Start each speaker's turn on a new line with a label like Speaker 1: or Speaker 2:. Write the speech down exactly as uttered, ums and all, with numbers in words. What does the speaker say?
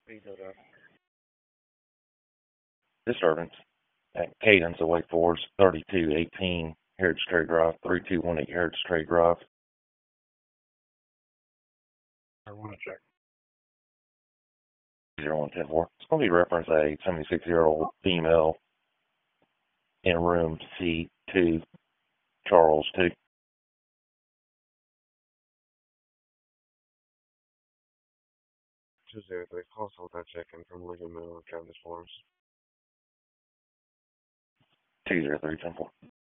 Speaker 1: Disturbance at Cadence of Wake Forest, thirty-two eighteen Heritage Trade Drive, three two one eight Heritage Trade Drive.
Speaker 2: I want to check.
Speaker 1: zero one ten four. It's going to be reference a seventy-six-year-old female in room C two, Charles two.
Speaker 2: two zero three. Household that check-in from Lincoln Middle County Forms.
Speaker 1: two zero three ten four.